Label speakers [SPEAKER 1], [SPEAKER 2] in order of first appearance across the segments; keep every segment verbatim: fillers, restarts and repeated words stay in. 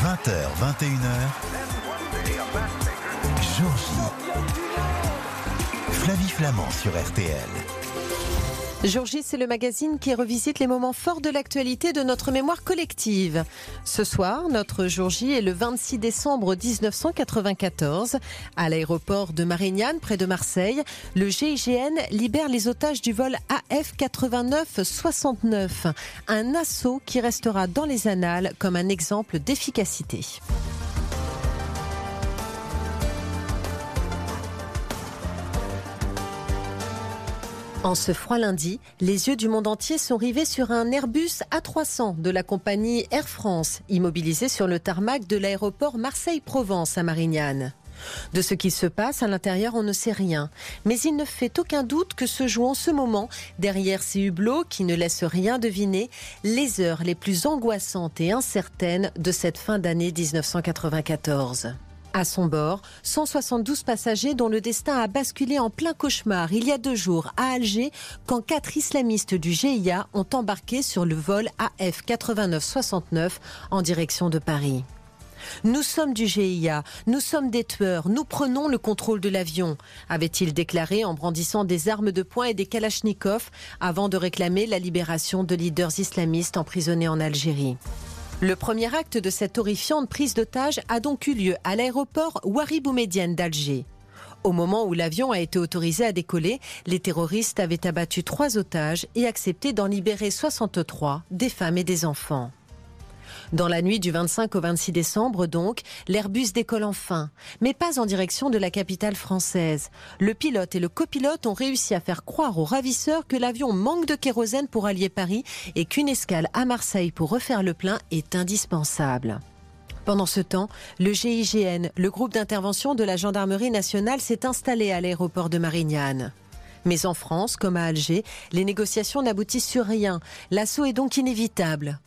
[SPEAKER 1] vingt heures, vingt et une heures, Jour J. Flavie Flamand sur R T L.
[SPEAKER 2] Jour J, c'est le magazine qui revisite les moments forts de l'actualité de notre mémoire collective. Ce soir, notre Jour J est le vingt-six décembre mille neuf cent quatre-vingt-quatorze. À l'aéroport de Marignane, près de Marseille, le G I G N libère les otages du vol A F quatre-vingt-neuf soixante-neuf. Un assaut qui restera dans les annales comme un exemple d'efficacité. En ce froid lundi, les yeux du monde entier sont rivés sur un Airbus A trois cents de la compagnie Air France, immobilisé sur le tarmac de l'aéroport Marseille-Provence à Marignane. De ce qui se passe à l'intérieur, on ne sait rien. Mais il ne fait aucun doute que se jouent en ce moment, derrière ces hublots qui ne laissent rien deviner, les heures les plus angoissantes et incertaines de cette fin d'année mille neuf cent quatre-vingt-quatorze. À son bord, cent soixante-douze passagers dont le destin a basculé en plein cauchemar il y a deux jours à Alger quand quatre islamistes du G I A ont embarqué sur le vol A F quatre-vingt-neuf soixante-neuf en direction de Paris. Nous sommes du G I A, nous sommes des tueurs, nous prenons le contrôle de l'avion, avait-il déclaré en brandissant des armes de poing et des kalachnikovs avant de réclamer la libération de leaders islamistes emprisonnés en Algérie. Le premier acte de cette horrifiante prise d'otage a donc eu lieu à l'aéroport Ouari Boumedienne d'Alger. Au moment où l'avion a été autorisé à décoller, les terroristes avaient abattu trois otages et accepté d'en libérer soixante-trois, des femmes et des enfants. Dans la nuit du vingt-cinq au vingt-six décembre donc, l'Airbus décolle enfin, mais pas en direction de la capitale française. Le pilote et le copilote ont réussi à faire croire aux ravisseurs que l'avion manque de kérosène pour allier Paris et qu'une escale à Marseille pour refaire le plein est indispensable. Pendant ce temps, le G I G N, le groupe d'intervention de la gendarmerie nationale, s'est installé à l'aéroport de Marignane. Mais en France, comme à Alger, les négociations n'aboutissent sur rien. L'assaut est donc inévitable.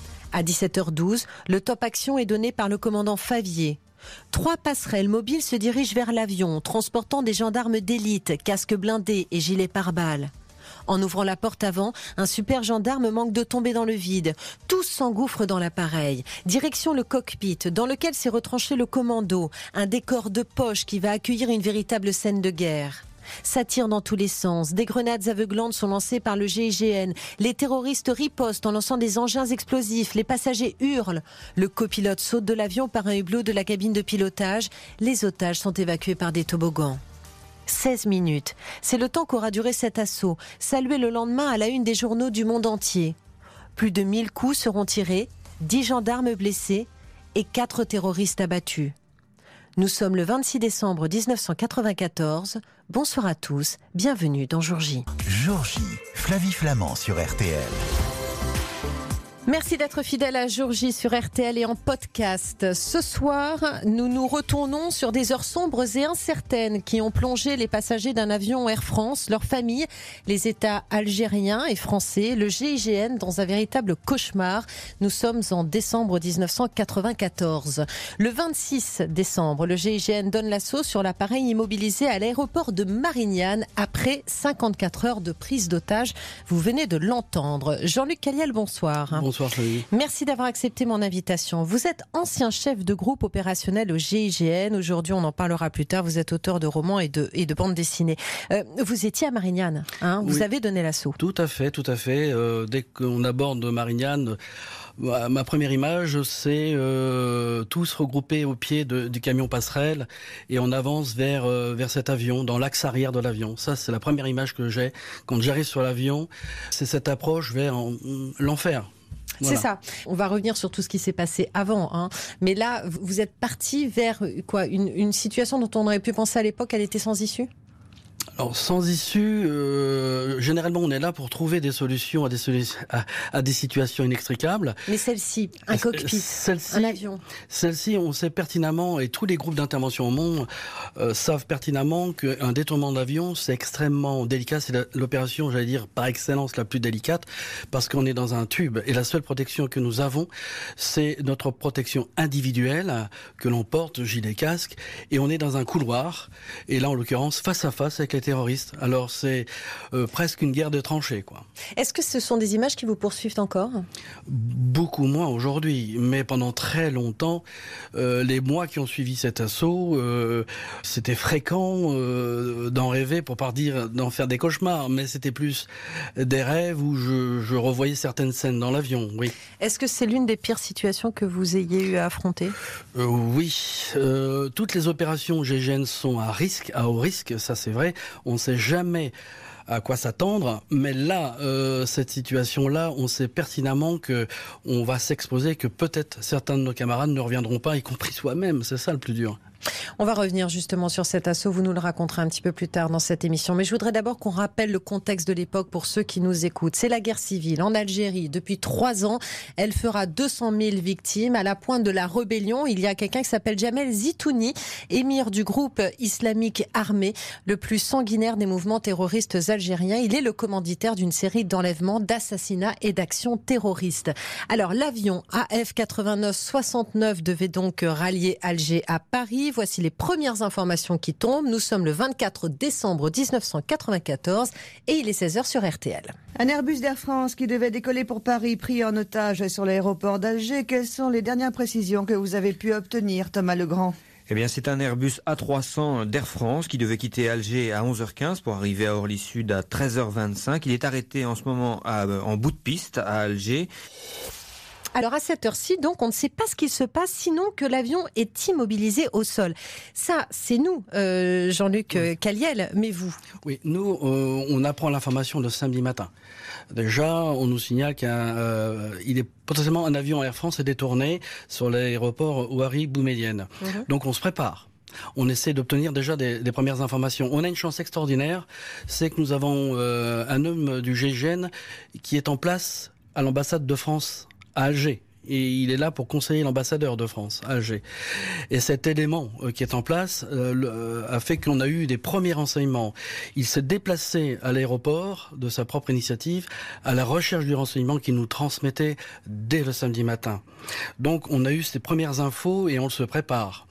[SPEAKER 2] À dix-sept heures douze, le top action est donné par le commandant Favier. Trois passerelles mobiles se dirigent vers l'avion, transportant des gendarmes d'élite, casques blindés et gilets pare-balles. En ouvrant la porte avant, un super gendarme manque de tomber dans le vide. Tous s'engouffrent dans l'appareil. Direction le cockpit, dans lequel s'est retranché le commando, un décor de poche qui va accueillir une véritable scène de guerre. Ça tire dans tous les sens. Des grenades aveuglantes sont lancées par le G I G N. Les terroristes ripostent en lançant des engins explosifs. Les passagers hurlent. Le copilote saute de l'avion par un hublot de la cabine de pilotage. Les otages sont évacués par des toboggans. seize minutes. C'est le temps qu'aura duré cet assaut, salué le lendemain à la une des journaux du monde entier. Plus de mille coups seront tirés, dix gendarmes blessés et quatre terroristes abattus. Nous sommes le vingt-six décembre mille neuf cent quatre-vingt-quatorze. Bonsoir à tous, bienvenue dans Jour J.
[SPEAKER 1] Jour J, Flavie Flamand sur R T L.
[SPEAKER 2] Merci d'être fidèle à Jour J sur R T L et en podcast. Ce soir, nous nous retournons sur des heures sombres et incertaines qui ont plongé les passagers d'un avion Air France, leurs familles, les États algériens et français, le G I G N dans un véritable cauchemar. Nous sommes en décembre mille neuf cent quatre-vingt-quatorze. Le vingt-six décembre, le G I G N donne l'assaut sur l'appareil immobilisé à l'aéroport de Marignane après cinquante-quatre heures de prise d'otage. Vous venez de l'entendre. Jean-Luc Caliel, bonsoir.
[SPEAKER 3] Bonsoir Flavie.
[SPEAKER 2] Merci d'avoir accepté mon invitation. Vous êtes ancien chef de groupe opérationnel au G I G N. Aujourd'hui, on en parlera plus tard. Vous êtes auteur de romans et de, et de bandes dessinées. Euh, vous étiez à Marignane, hein, vous
[SPEAKER 3] oui.
[SPEAKER 2] avez donné l'assaut.
[SPEAKER 3] Tout à fait, tout à fait. Euh, dès qu'on aborde Marignane, ma première image, c'est euh, tous regroupés au pied de, du camion passerelle et on avance vers, euh, vers cet avion, dans l'axe arrière de l'avion. Ça, c'est la première image que j'ai. Quand j'arrive sur l'avion, c'est cette approche vers en, l'enfer. Voilà.
[SPEAKER 2] C'est ça. On va revenir sur tout ce qui s'est passé avant, hein. Mais là, vous êtes parti vers quoi, une, une situation dont on aurait pu penser à l'époque, elle était sans issue ?
[SPEAKER 3] Alors, sans issue, euh, généralement, on est là pour trouver des solutions à des, solu- à, à des situations inextricables.
[SPEAKER 2] Mais celle-ci, un cockpit,
[SPEAKER 3] celle-ci,
[SPEAKER 2] un avion.
[SPEAKER 3] Celle-ci, on sait pertinemment, et tous les groupes d'intervention au monde euh, savent pertinemment qu'un détournement d'avion, c'est extrêmement délicat. C'est la, l'opération, j'allais dire, par excellence la plus délicate, parce qu'on est dans un tube. Et la seule protection que nous avons, c'est notre protection individuelle que l'on porte, gilet, casque, et on est dans un couloir. Et là, en l'occurrence, face à face avec les terroristes. Alors c'est euh, presque une guerre de tranchées, quoi.
[SPEAKER 2] Est-ce que ce sont des images qui vous poursuivent encore ?
[SPEAKER 3] Beaucoup moins aujourd'hui, mais pendant très longtemps, euh, les mois qui ont suivi cet assaut, euh, c'était fréquent euh, d'en rêver, pour pas dire d'en faire des cauchemars, mais c'était plus des rêves où je, je revoyais certaines scènes dans l'avion, oui.
[SPEAKER 2] Est-ce que c'est l'une des pires situations que vous ayez eu à affronter ?
[SPEAKER 3] euh, Oui, euh, toutes les opérations G I G N sont à risque, à haut risque, ça c'est vrai, on ne sait jamais à quoi s'attendre, mais là, euh, cette situation-là, on sait pertinemment que on va s'exposer, que peut-être certains de nos camarades ne reviendront pas, y compris soi-même, c'est ça le plus dur.
[SPEAKER 2] On va revenir justement sur cet assaut, vous nous le raconterez un petit peu plus tard dans cette émission. Mais je voudrais d'abord qu'on rappelle le contexte de l'époque pour ceux qui nous écoutent. C'est la guerre civile en Algérie. Depuis trois ans, elle fera deux cent mille victimes. À la pointe de la rébellion, il y a quelqu'un qui s'appelle Jamel Zitouni, émir du groupe islamique armé, le plus sanguinaire des mouvements terroristes algériens. Il est le commanditaire d'une série d'enlèvements, d'assassinats et d'actions terroristes. Alors l'avion A F quatre-vingt-neuf soixante-neuf devait donc rallier Alger à Paris. Voici les premières informations qui tombent. Nous sommes le vingt-quatre décembre dix-neuf cent quatre-vingt-quatorze et il est seize heures sur R T L.
[SPEAKER 4] Un Airbus d'Air France qui devait décoller pour Paris, pris en otage sur l'aéroport d'Alger. Quelles sont les dernières précisions que vous avez pu obtenir, Thomas Legrand ?
[SPEAKER 5] Eh bien, c'est un Airbus A trois cents d'Air France qui devait quitter Alger à onze heures quinze pour arriver à Orly-Sud à treize heures vingt-cinq. Il est arrêté en ce moment à, en bout de piste à Alger.
[SPEAKER 2] Alors à cette heure-ci, donc, on ne sait pas ce qu'il se passe, sinon que l'avion est immobilisé au sol. Ça, c'est nous, euh, Jean-Luc oui. Caliel, mais vous ?
[SPEAKER 3] Oui, nous, euh, on apprend l'information le samedi matin. Déjà, on nous signale qu'il euh, est potentiellement un avion Air France est détourné sur l'aéroport Ouari Boumedienne. Mmh. Donc on se prépare. On essaie d'obtenir déjà des, des premières informations. On a une chance extraordinaire, c'est que nous avons euh, un homme du G I G N qui est en place à l'ambassade de France à Alger. Et il est là pour conseiller l'ambassadeur de France à Alger. Et cet élément euh, qui est en place euh, le, euh, a fait qu'on a eu des premiers renseignements. Il s'est déplacé à l'aéroport de sa propre initiative à la recherche du renseignement qu'il nous transmettait dès le samedi matin. Donc on a eu ces premières infos et on se prépare.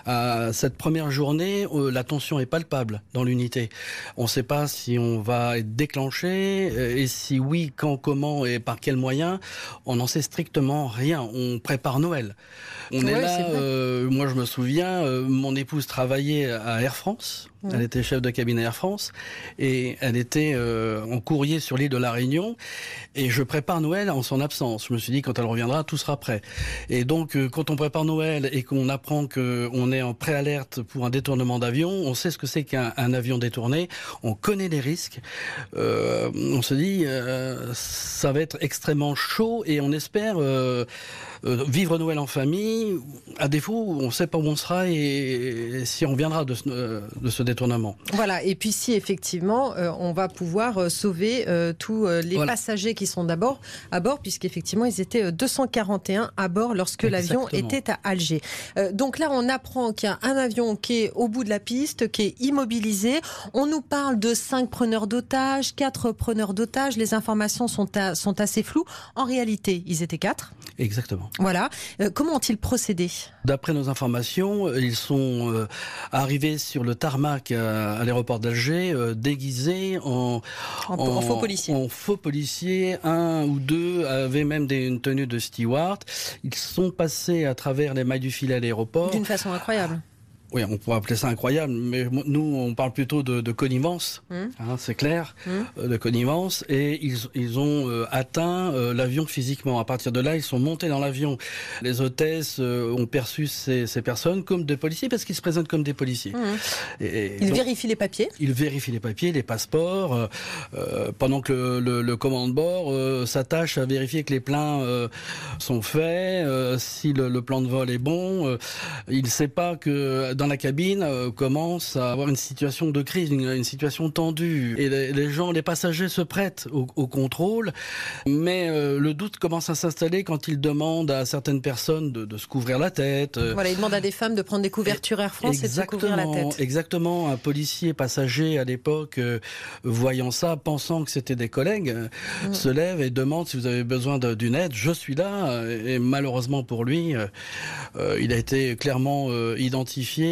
[SPEAKER 3] À cette première journée, euh, la tension est palpable dans l'unité. On ne sait pas si on va être déclenché euh, et si oui, quand, comment et par quels moyens. On n'en sait strictement rien. On prépare Noël. On ouais, est là, est euh, moi je me souviens, euh, mon épouse travaillait à Air France. Ouais. Elle était chef de cabine à Air France et elle était euh, en courrier sur l'île de la Réunion et je prépare Noël en son absence. Je me suis dit quand elle reviendra, tout sera prêt. Et donc euh, quand on prépare Noël et qu'on apprend qu'on est en préalerte pour un détournement d'avion, on sait ce que c'est qu'un un avion détourné, on connaît les risques, euh, on se dit euh, ça va être extrêmement chaud et on espère euh, euh, vivre Noël en famille. À défaut, on ne sait pas où on sera et, et si on reviendra de ce, euh, de ce détournement.
[SPEAKER 2] Voilà, et puis si effectivement euh, on va pouvoir euh, sauver euh, tous euh, les voilà. passagers qui sont d'abord à bord, puisqu'effectivement ils étaient deux cent quarante et un à bord lorsque Exactement. L'avion était à Alger. Euh, donc là on apprend qu'il y a un avion qui est au bout de la piste, qui est immobilisé. On nous parle de cinq preneurs d'otages, quatre preneurs d'otages. Les informations sont, à, sont assez floues. En réalité, ils étaient quatre.
[SPEAKER 3] Exactement.
[SPEAKER 2] Voilà. Euh, comment ont-ils procédé ?
[SPEAKER 3] D'après nos informations, ils sont euh, arrivés sur le tarmac à, à l'aéroport d'Alger, euh, déguisés en,
[SPEAKER 2] en, en, en faux policiers.
[SPEAKER 3] En faux policiers. Un ou deux avaient même des, une tenue de steward. Ils sont passés à travers les mailles du filet à l'aéroport.
[SPEAKER 2] D'une façon incroyable.
[SPEAKER 3] Oui, on pourrait appeler ça incroyable, mais nous, on parle plutôt de, de connivence, mmh. hein, c'est clair, mmh. de connivence, et ils, ils ont euh, atteint euh, l'avion physiquement. À partir de là, ils sont montés dans l'avion. Les hôtesses euh, ont perçu ces, ces personnes comme des policiers, parce qu'ils se présentent comme des policiers.
[SPEAKER 2] Mmh. Et, et ils donc, vérifient les papiers
[SPEAKER 3] Ils vérifient les papiers, les passeports, euh, euh, pendant que le, le, le commandant de bord euh, s'attache à vérifier que les pleins euh, sont faits, euh, si le, le plan de vol est bon. Euh, il ne sait pas que dans la cabine euh, commence à avoir une situation de crise, une, une situation tendue. Et les, les gens, les passagers se prêtent au, au contrôle, mais euh, le doute commence à s'installer quand ils demandent à certaines personnes de, de se couvrir la tête.
[SPEAKER 2] Voilà, ils demandent à des femmes de prendre des couvertures Air France et de se couvrir la tête.
[SPEAKER 3] Exactement, un policier passager à l'époque, euh, voyant ça, pensant que c'était des collègues, mmh. se lève et demande si vous avez besoin de, d'une aide. Je suis là, et malheureusement pour lui, euh, euh, il a été clairement euh, identifié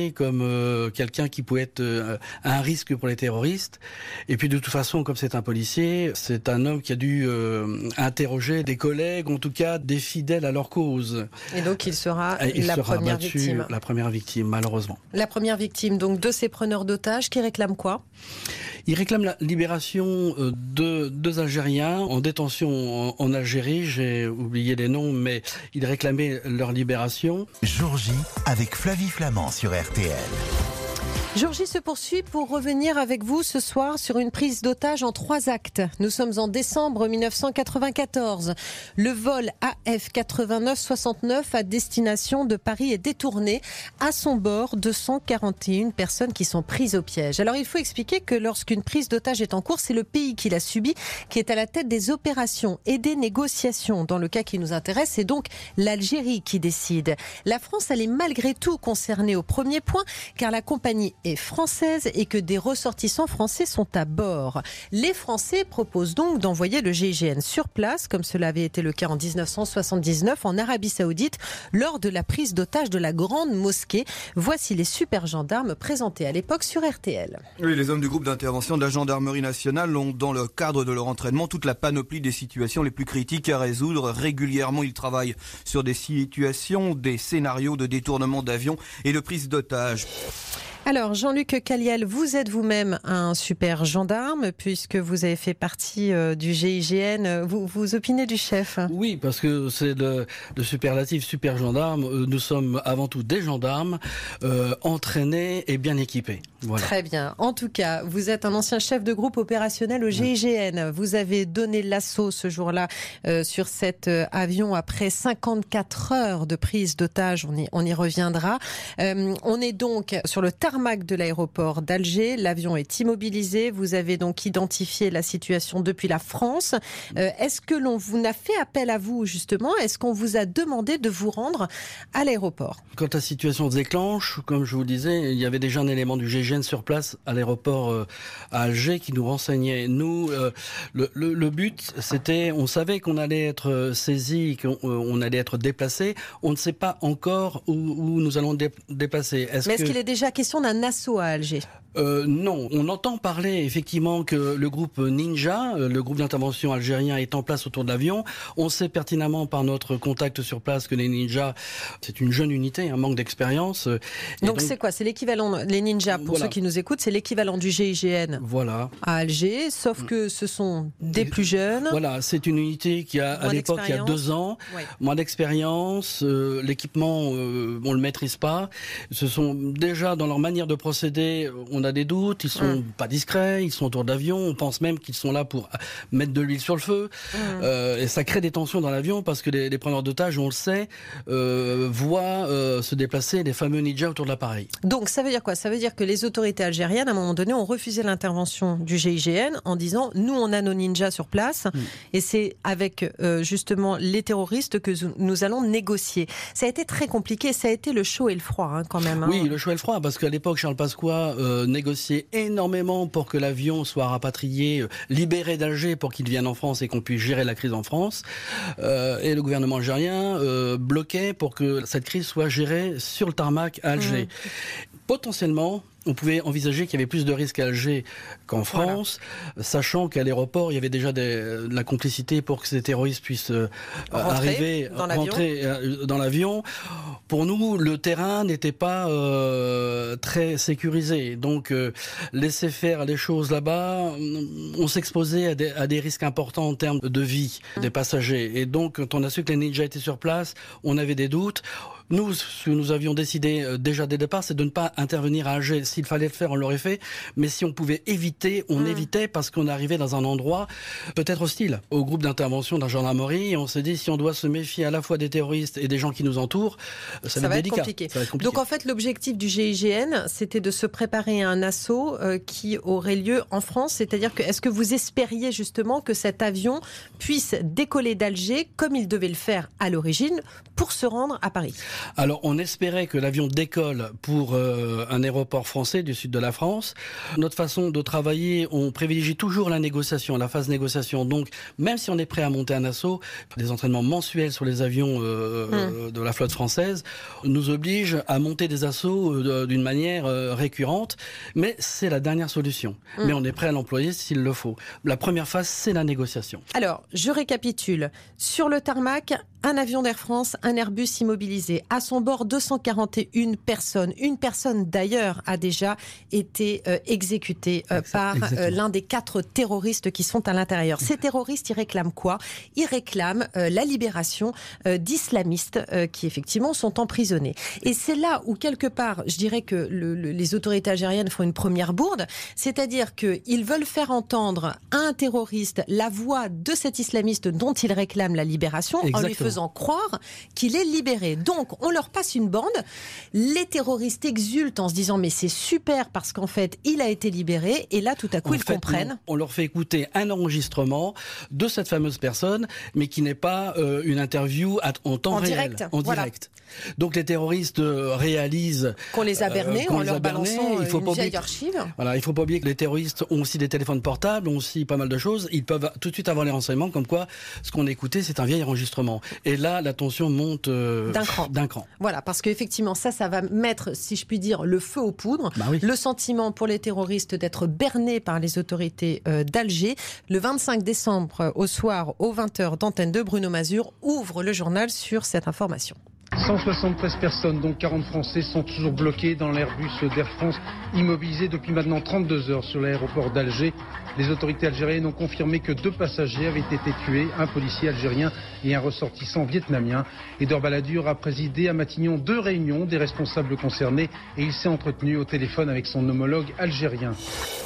[SPEAKER 3] désigné comme euh, quelqu'un qui pouvait être euh, un risque pour les terroristes. Et puis de toute façon, comme c'est un policier, c'est un homme qui a dû euh, interroger des collègues, en tout cas des fidèles à leur cause.
[SPEAKER 2] Et donc il sera
[SPEAKER 3] Et il
[SPEAKER 2] la
[SPEAKER 3] sera
[SPEAKER 2] première
[SPEAKER 3] battu,
[SPEAKER 2] victime.
[SPEAKER 3] La première victime, malheureusement.
[SPEAKER 2] La première victime donc de ces preneurs d'otages qui réclament quoi ?
[SPEAKER 3] Il réclame la libération de deux Algériens en détention en, en Algérie. J'ai oublié les noms, mais il réclamait leur libération.
[SPEAKER 1] Jour J avec Flavie Flamand sur R T L.
[SPEAKER 2] Jour J se poursuit pour revenir avec vous ce soir sur une prise d'otage en trois actes. Nous sommes en décembre mille neuf cent quatre-vingt-quatorze. Le vol A F quatre-vingt-neuf soixante-neuf à destination de Paris est détourné. À son bord, deux cent quarante et une personnes qui sont prises au piège. Alors il faut expliquer que lorsqu'une prise d'otage est en cours, c'est le pays qui l'a subie qui est à la tête des opérations et des négociations. Dans le cas qui nous intéresse, c'est donc l'Algérie qui décide. La France, elle est malgré tout concernée au premier point, car la compagnie est française et que des ressortissants français sont à bord. Les Français proposent donc d'envoyer le G I G N sur place, comme cela avait été le cas en dix-neuf cent soixante-dix-neuf en Arabie Saoudite, lors de la prise d'otage de la Grande Mosquée. Voici les super gendarmes présentés à l'époque sur R T L.
[SPEAKER 6] Oui, les hommes du groupe d'intervention de la gendarmerie nationale ont, dans le cadre de leur entraînement, toute la panoplie des situations les plus critiques à résoudre. Régulièrement, ils travaillent sur des situations, des scénarios de détournement d'avions et de prise d'otages.
[SPEAKER 2] Alors, Jean-Luc Caliel, vous êtes vous-même un super gendarme, puisque vous avez fait partie euh, du G I G N. Vous, vous opinez du chef ?
[SPEAKER 3] Oui, parce que c'est le, le superlatif super gendarme. Nous sommes avant tout des gendarmes, euh, entraînés et bien équipés. Voilà.
[SPEAKER 2] Très bien. En tout cas, vous êtes un ancien chef de groupe opérationnel au G I G N. Vous avez donné l'assaut ce jour-là euh, sur cet euh, avion après cinquante-quatre heures de prise d'otage. On y, on y reviendra. Euh, on est donc sur le tarmac de l'aéroport d'Alger. L'avion est immobilisé. Vous avez donc identifié la situation depuis la France. Euh, est-ce que l'on vous n'a fait appel à vous, justement ? Est-ce qu'on vous a demandé de vous rendre à l'aéroport ?
[SPEAKER 3] Quand la situation se déclenche, comme je vous le disais, il y avait déjà un élément du G I G N sur place à l'aéroport euh, à Alger qui nous renseignait. Nous, euh, le, le, le but, c'était, on savait qu'on allait être saisi, qu'on on allait être déplacé. On ne sait pas encore où, où nous allons dé, déplacer. Est-ce
[SPEAKER 2] Mais est-ce
[SPEAKER 3] que...
[SPEAKER 2] qu'il est déjà question d'un assaut à Alger ?
[SPEAKER 3] Euh, non, on entend parler effectivement que le groupe Ninja, le groupe d'intervention algérien, est en place autour de l'avion. On sait pertinemment par notre contact sur place que les Ninjas, c'est une jeune unité, un manque d'expérience.
[SPEAKER 2] Donc, donc c'est quoi ? C'est l'équivalent, les Ninjas, pour
[SPEAKER 3] voilà.
[SPEAKER 2] ceux qui nous écoutent, c'est l'équivalent du G I G N
[SPEAKER 3] voilà.
[SPEAKER 2] à Alger, sauf que ce sont des plus jeunes.
[SPEAKER 3] Voilà, c'est une unité qui a, à l'époque, il y a deux ans,
[SPEAKER 2] ouais.
[SPEAKER 3] moins d'expérience, euh, l'équipement, euh, on le maîtrise pas. Ce sont déjà dans leur manière de procéder, on a des doutes, ils sont mmh. pas discrets, ils sont autour d'avion, on pense même qu'ils sont là pour mettre de l'huile sur le feu. Mmh. Euh, et ça crée des tensions dans l'avion parce que les, les preneurs d'otages, on le sait, euh, voient euh, se déplacer les fameux ninjas autour de l'appareil.
[SPEAKER 2] Donc ça veut dire quoi ? Ça veut dire que les autorités algériennes, à un moment donné, ont refusé l'intervention du G I G N en disant « nous, on a nos ninjas sur place mmh. et c'est avec euh, justement les terroristes que nous allons négocier ». Ça a été très compliqué, ça a été le chaud et le froid hein, quand même. Hein.
[SPEAKER 3] Oui, le chaud et le froid, parce qu'à l'époque, Charles Pasqua euh, négociait énormément pour que l'avion soit rapatrié, euh, libéré d'Alger pour qu'il vienne en France et qu'on puisse gérer la crise en France. Euh, et le gouvernement algérien euh, bloquait pour que cette crise soit gérée sur le tarmac à Alger. Mmh. Potentiellement, on pouvait envisager qu'il y avait plus de risques à Alger qu'en France, voilà. Sachant qu'à l'aéroport, il y avait déjà des, de la complicité pour que ces terroristes puissent euh, rentrer arriver,
[SPEAKER 2] dans
[SPEAKER 3] rentrer euh, dans l'avion. Pour nous, le terrain n'était pas euh, très sécurisé. Donc, euh, laisser faire les choses là-bas, on s'exposait à des, à des risques importants en termes de vie mmh. des passagers. Et donc, quand on a su que les ninjas étaient sur place, on avait des doutes. Nous, ce que nous avions décidé euh, déjà dès le départ, c'est de ne pas intervenir à Alger. S'il fallait le faire, on l'aurait fait. Mais si on pouvait éviter, on mmh. évitait parce qu'on arrivait dans un endroit peut-être hostile au groupe d'intervention de la gendarmerie. Et on s'est dit, si on doit se méfier à la fois des terroristes et des gens qui nous entourent, ça,
[SPEAKER 2] ça, va, être
[SPEAKER 3] délicat.
[SPEAKER 2] compliqué.
[SPEAKER 3] ça va être compliqué.
[SPEAKER 2] Donc en fait, l'objectif du G I G N, c'était de se préparer à un assaut euh, qui aurait lieu en France. C'est-à-dire que, est-ce que vous espériez justement que cet avion puisse décoller d'Alger comme il devait le faire à l'origine pour se rendre à Paris ?
[SPEAKER 3] Alors, on espérait que l'avion décolle pour euh, un aéroport français français du sud de la France. Notre façon de travailler, on privilégie toujours la négociation, la phase négociation. Donc, même si on est prêt à monter un assaut, des entraînements mensuels sur les avions euh, mmh. de la flotte française nous obligent à monter des assauts euh, d'une manière euh, récurrente. Mais c'est la dernière solution. Mmh. Mais on est prêt à l'employer s'il le faut. La première phase, c'est la négociation.
[SPEAKER 2] Alors, je récapitule. Sur le tarmac, un avion d'Air France, un Airbus immobilisé. À son bord, deux cent quarante et une personnes. Une personne, d'ailleurs, a déjà été euh, exécutée euh, par euh, l'un des quatre terroristes qui sont à l'intérieur. Ces terroristes, ils réclament quoi ? Ils réclament euh, la libération euh, d'islamistes euh, qui, effectivement, sont emprisonnés. Et c'est là où, quelque part, je dirais que le, le, les autorités algériennes font une première bourde, c'est-à-dire qu'ils veulent faire entendre à un terroriste la voix de cet islamiste dont ils réclament la libération, Exactement. en lui faisant croire qu'il est libéré. Donc, on leur passe une bande. Les terroristes exultent en se disant mais c'est super parce qu'en fait, il a été libéré. Et là, tout à coup, en ils fait, comprennent.
[SPEAKER 3] On, on leur fait écouter un enregistrement de cette fameuse personne, mais qui n'est pas euh, une interview à, en temps
[SPEAKER 2] en
[SPEAKER 3] réel.
[SPEAKER 2] Direct.
[SPEAKER 3] En
[SPEAKER 2] voilà.
[SPEAKER 3] direct. Donc, les terroristes euh, réalisent...
[SPEAKER 2] Qu'on les a bernés euh, en leur
[SPEAKER 3] berné,
[SPEAKER 2] balançant
[SPEAKER 3] il faut
[SPEAKER 2] une
[SPEAKER 3] pas
[SPEAKER 2] vieille
[SPEAKER 3] oublier,
[SPEAKER 2] archive.
[SPEAKER 3] Voilà, il ne faut pas oublier que les terroristes ont aussi des téléphones portables, ont aussi pas mal de choses. Ils peuvent tout de suite avoir les renseignements comme quoi ce qu'on a écouté, c'est un vieil enregistrement. Et là, la tension monte euh,
[SPEAKER 2] d'un cran.
[SPEAKER 3] d'un cran.
[SPEAKER 2] Voilà, parce qu'effectivement, ça, ça va mettre, si je puis dire, le feu aux poudres.
[SPEAKER 3] Bah oui.
[SPEAKER 2] Le sentiment pour les terroristes d'être bernés par les autorités euh, d'Alger. Le vingt-cinq décembre, au soir, aux vingt heures d'Antenne deux, Bruno Mazur ouvre le journal sur cette information.
[SPEAKER 7] cent soixante-treize personnes, dont quarante Français, sont toujours bloqués dans l'Airbus d'Air France, immobilisés depuis maintenant trente-deux heures sur l'aéroport d'Alger. Les autorités algériennes ont confirmé que deux passagers avaient été tués, un policier algérien et un ressortissant vietnamien. Edouard Balladur a présidé à Matignon deux réunions des responsables concernés et il s'est entretenu au téléphone avec son homologue algérien.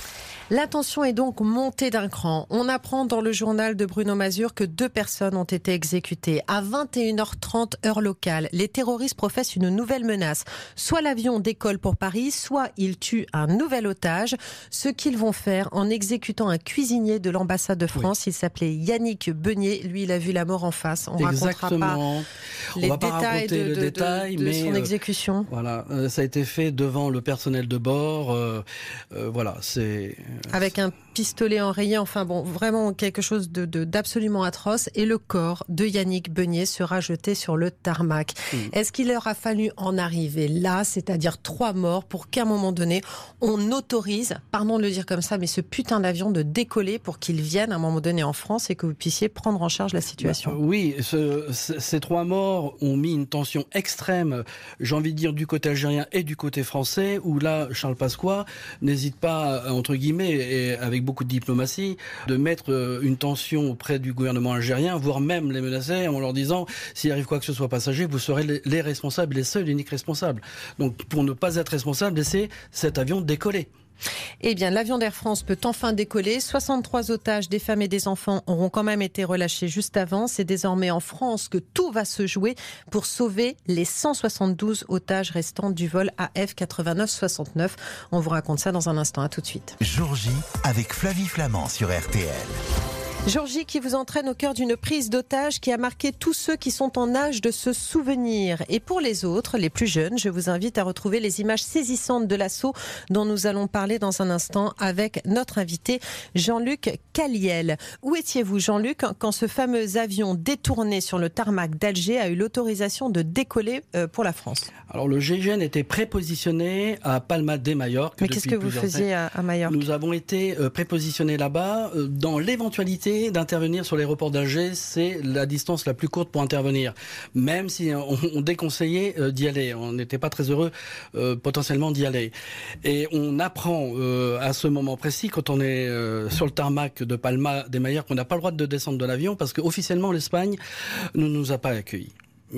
[SPEAKER 2] La tension est donc montée d'un cran. On apprend dans le journal de Bruno Mazur que deux personnes ont été exécutées. À vingt et une heures trente, heure locale, les terroristes professent une nouvelle menace. Soit l'avion décolle pour Paris, soit ils tuent un nouvel otage. Ce qu'ils vont faire en exécutant un cuisinier de l'ambassade de France. Oui. Il s'appelait Yannick Beugnet. Lui, il a vu la mort en face. On ne racontera pas les
[SPEAKER 3] On va
[SPEAKER 2] détails
[SPEAKER 3] pas
[SPEAKER 2] de,
[SPEAKER 3] le
[SPEAKER 2] de,
[SPEAKER 3] détail,
[SPEAKER 2] de, de
[SPEAKER 3] mais
[SPEAKER 2] son
[SPEAKER 3] euh,
[SPEAKER 2] exécution.
[SPEAKER 3] Voilà, euh, ça a été fait devant le personnel de bord. Euh, euh, voilà, c'est...
[SPEAKER 2] Avec un pistolet enrayé, enfin bon, vraiment quelque chose de, de, d'absolument atroce. Et le corps de Yannick Beugnet sera jeté sur le tarmac. Mmh. Est-ce qu'il leur a fallu en arriver là, c'est-à-dire trois morts, pour qu'à un moment donné, on autorise, pardon de le dire comme ça, mais ce putain d'avion de décoller pour qu'il vienne à un moment donné en France et que vous puissiez prendre en charge la situation?
[SPEAKER 3] Bah, Oui, ce, ce, ces trois morts ont mis une tension extrême, j'ai envie de dire, du côté algérien et du côté français, où là, Charles Pasqua n'hésite pas, entre guillemets, et avec beaucoup de diplomatie, de mettre une tension auprès du gouvernement algérien, voire même les menacer en leur disant s'il arrive quoi que ce soit passager, vous serez les, les responsables, les seuls uniques responsables. Donc pour ne pas être responsable, laissez cet avion décoller.
[SPEAKER 2] Eh bien, l'avion d'Air France peut enfin décoller. soixante-trois otages, des femmes et des enfants, auront quand même été relâchés juste avant. C'est désormais en France que tout va se jouer pour sauver les cent soixante-douze otages restants du vol A F quatre-vingt-neuf soixante-neuf. On vous raconte ça dans un instant. À tout de suite.
[SPEAKER 1] Jour J avec Flavie Flamand sur R T L.
[SPEAKER 2] Jour J qui vous entraîne au cœur d'une prise d'otage qui a marqué tous ceux qui sont en âge de se souvenir. Et pour les autres, les plus jeunes, je vous invite à retrouver les images saisissantes de l'assaut dont nous allons parler dans un instant avec notre invité Jean-Luc Caliel. Où étiez-vous, Jean-Luc, quand ce fameux avion détourné sur le tarmac d'Alger a eu l'autorisation de décoller pour la France?
[SPEAKER 3] Alors le G I G N était prépositionné à Palma de Majorque.
[SPEAKER 2] Mais qu'est-ce que vous faisiez à, à Majorque?
[SPEAKER 3] Nous avons été prépositionnés là-bas dans l'éventualité d'intervenir sur l'aéroport d'Alger. C'est la distance la plus courte pour intervenir, même si on, on déconseillait euh, d'y aller. On n'était pas très heureux euh, potentiellement d'y aller. Et on apprend euh, à ce moment précis, quand on est euh, sur le tarmac de Palma de Majorque, qu'on n'a pas le droit de descendre de l'avion parce qu'officiellement l'Espagne ne nous a pas accueillis.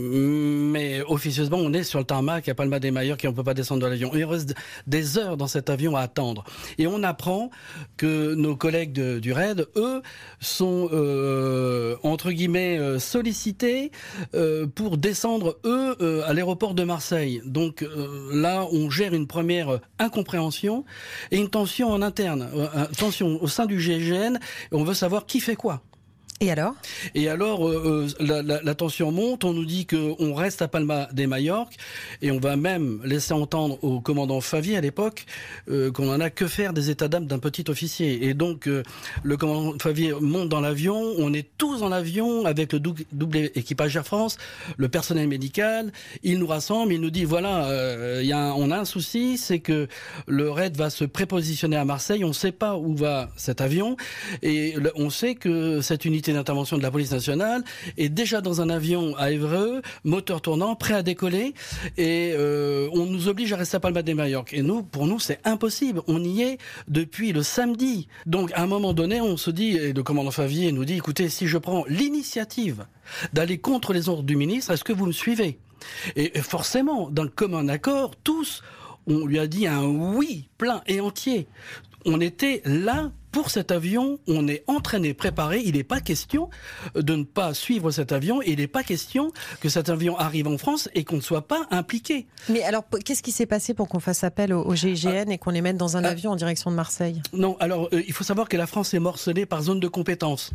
[SPEAKER 3] Mais officieusement, on est sur le tarmac à Palma de Majorque et on ne peut pas descendre de l'avion. Il reste des heures dans cet avion à attendre. Et on apprend que nos collègues de, du raid, eux, sont euh, entre guillemets sollicités euh, pour descendre, eux, euh, à l'aéroport de Marseille. Donc euh, là, on gère une première incompréhension et une tension en interne, une tension au sein du G I G N. Et on veut savoir qui fait quoi.
[SPEAKER 2] Et alors
[SPEAKER 3] Et alors, euh, la, la, la tension monte, on nous dit qu'on reste à Palma de Majorque, et on va même laisser entendre au commandant Favier à l'époque euh, qu'on en a que faire des états d'âme d'un petit officier. Et donc, euh, le commandant Favier monte dans l'avion, on est tous dans l'avion avec le double, double équipage Air France, le personnel médical, il nous rassemble, il nous dit, voilà, euh, y a un, on a un souci, c'est que le raid va se prépositionner à Marseille, on ne sait pas où va cet avion, et le, on sait que cette unité d'intervention de la police nationale est déjà dans un avion à Évreux, moteur tournant, prêt à décoller, et euh, on nous oblige à rester à Palma de Majorque. Et nous, pour nous, c'est impossible. On y est depuis le samedi. Donc, à un moment donné, on se dit, et le commandant Favier nous dit, écoutez, si je prends l'initiative d'aller contre les ordres du ministre, est-ce que vous me suivez ? Et forcément, d'un commun accord, tous, on lui a dit un oui plein et entier. On était là pour cet avion, on est entraîné, préparé. Il n'est pas question de ne pas suivre cet avion et il n'est pas question que cet avion arrive en France et qu'on ne soit pas impliqué.
[SPEAKER 2] Mais alors, qu'est-ce qui s'est passé pour qu'on fasse appel au, au G I G N ah, et qu'on les mette dans un ah, avion en direction de Marseille ?
[SPEAKER 3] Non, alors euh, il faut savoir que la France est morcelée par zone de compétence.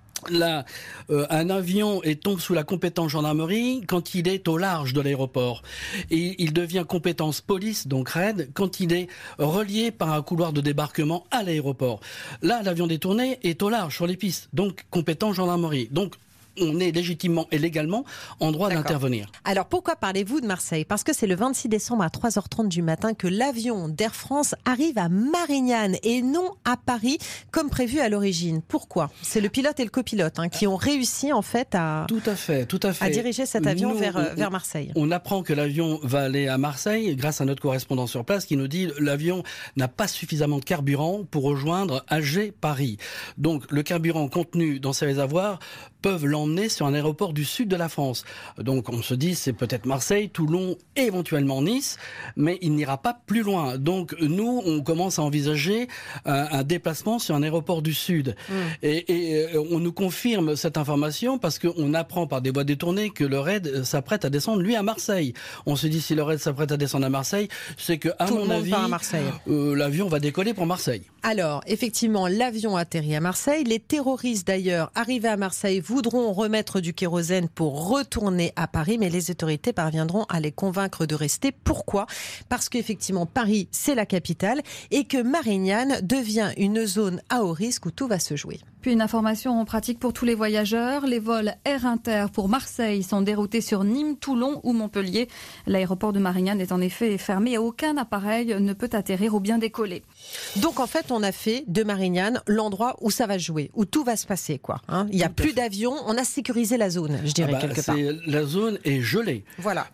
[SPEAKER 3] Là, euh, un avion est, tombe sous la compétence gendarmerie quand il est au large de l'aéroport. Et il devient compétence police, donc raid, quand il est relié par un couloir de débarquement à l'aéroport. Là, l'avion détourné est au large, sur les pistes, donc compétence gendarmerie. Donc, on est légitimement et légalement en droit D'accord. d'intervenir.
[SPEAKER 2] Alors pourquoi parlez-vous de Marseille ? Parce que c'est le vingt-six décembre à trois heures trente du matin que l'avion d'Air France arrive à Marignane et non à Paris comme prévu à l'origine. Pourquoi ? C'est le pilote et le copilote hein, qui ont réussi en fait à,
[SPEAKER 3] tout à, fait, tout à, fait.
[SPEAKER 2] à diriger cet avion
[SPEAKER 3] nous,
[SPEAKER 2] vers,
[SPEAKER 3] on,
[SPEAKER 2] vers Marseille.
[SPEAKER 3] On apprend que l'avion va aller à Marseille grâce à notre correspondant sur place qui nous dit que l'avion n'a pas suffisamment de carburant pour rejoindre Alger-Paris. Donc le carburant contenu dans ces réservoirs peuvent l'emmener sur un aéroport du sud de la France. Donc on se dit c'est peut-être Marseille, Toulon, éventuellement Nice, mais il n'ira pas plus loin. Donc nous, on commence à envisager un, un déplacement sur un aéroport du sud. Mmh. Et, et on nous confirme cette information parce qu'on apprend par des voies détournées que le raid s'apprête à descendre, lui, à Marseille. On se dit si le raid s'apprête à descendre à Marseille, c'est que, à
[SPEAKER 2] Tout
[SPEAKER 3] mon avis, euh, l'avion va décoller pour Marseille.
[SPEAKER 2] Alors, effectivement, l'avion atterrit à Marseille. Les terroristes, d'ailleurs, arrivés à Marseille, voudront remettre du kérosène pour retourner à Paris, mais les autorités parviendront à les convaincre de rester. Pourquoi ? Parce qu'effectivement, Paris, c'est la capitale et que Marignane devient une zone à haut risque où tout va se jouer.
[SPEAKER 8] Puis une information en pratique pour tous les voyageurs. Les vols Air Inter pour Marseille sont déroutés sur Nîmes, Toulon ou Montpellier. L'aéroport de Marignane est en effet fermé et aucun appareil ne peut atterrir ou bien décoller.
[SPEAKER 2] Donc en fait, on a fait de Marignane l'endroit où ça va jouer, où tout va se passer, quoi. Hein, il n'y a plus d'avions, on a sécurisé la zone, je dirais, ah bah, quelque part.
[SPEAKER 3] La zone est gelée.
[SPEAKER 2] Voilà.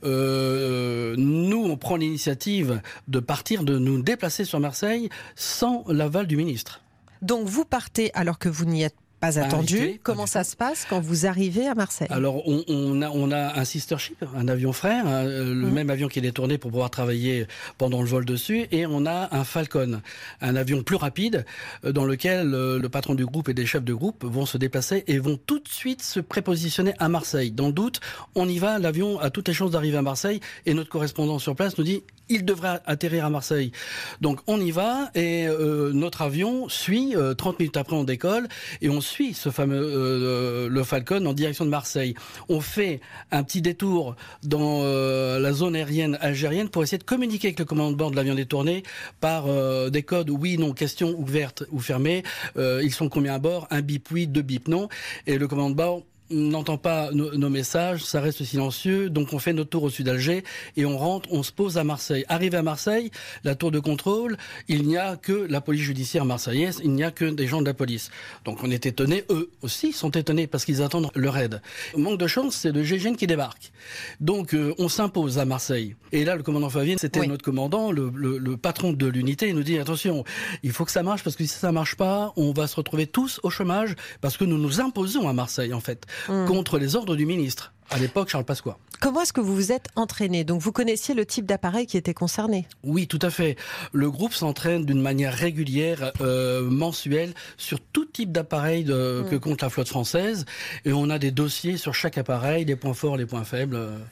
[SPEAKER 3] Euh, nous, on prend l'initiative de partir, de nous déplacer sur Marseille sans l'aval du ministre.
[SPEAKER 2] Donc vous partez alors que vous n'y êtes pas attendu. Arrêté, Comment ça se passe quand vous arrivez à Marseille ?
[SPEAKER 3] Alors on, on, a, on a un sister ship, un avion frère, hein, le mmh. même avion qui est détourné pour pouvoir travailler pendant le vol dessus, et on a un Falcon, un avion plus rapide dans lequel le, le patron du groupe et des chefs de groupe vont se déplacer et vont tout de suite se prépositionner à Marseille. Dans le doute, on y va, l'avion a toutes les chances d'arriver à Marseille et notre correspondant sur place nous dit il devrait atterrir à Marseille. Donc on y va et euh, notre avion suit, euh, trente minutes après on décolle et on suit ce fameux euh, le Falcon en direction de Marseille. On fait un petit détour dans euh, la zone aérienne algérienne pour essayer de communiquer avec le commandant de bord de l'avion détourné par euh, des codes oui, non, question, ouverte ou fermée. Euh, ils sont combien à bord ? Un bip oui, deux bip non. Et le commandant de bord n'entend pas nos, nos messages, ça reste silencieux, donc on fait notre tour au sud d'Alger et on rentre, on se pose à Marseille. Arrivé à Marseille, la tour de contrôle, il n'y a que la police judiciaire marseillaise, il n'y a que des gens de la police. Donc on est étonnés, eux aussi sont étonnés parce qu'ils attendent le raid. Manque de chance, c'est le G I G N qui débarque. Donc euh, on s'impose à Marseille. Et là, le commandant Favier, c'était oui. notre commandant, le, le, le patron de l'unité, il nous dit attention, il faut que ça marche parce que si ça ne marche pas, on va se retrouver tous au chômage parce que nous nous imposons à Marseille en fait. Mmh. Contre les ordres du ministre. À l'époque, Charles Pasqua.
[SPEAKER 2] Comment est-ce que vous vous êtes entraîné ? Donc vous connaissiez le type d'appareil qui était concerné ?
[SPEAKER 3] Oui, tout à fait. Le groupe s'entraîne d'une manière régulière, euh, mensuelle, sur tout type d'appareil de, mmh. que compte la flotte française. Et on a des dossiers sur chaque appareil, les points forts, les points faibles. Euh,